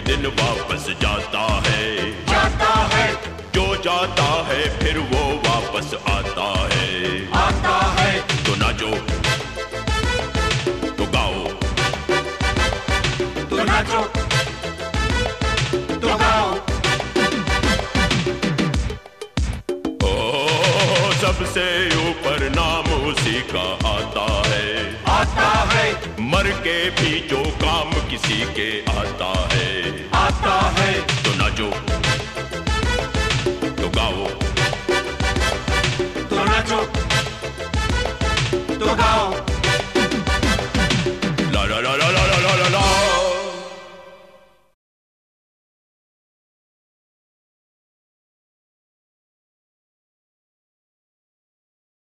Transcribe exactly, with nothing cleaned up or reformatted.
दिन वापस जाता है, जाता है, जो जाता है फिर वो वापस आता है, आता है। तो नाचो, तो गाओ, तो नाचो, तो गाओ। ओ सबसे ऊपर नाम उसी का आता है, आता है, मर के भी जो काम किसी के आता है।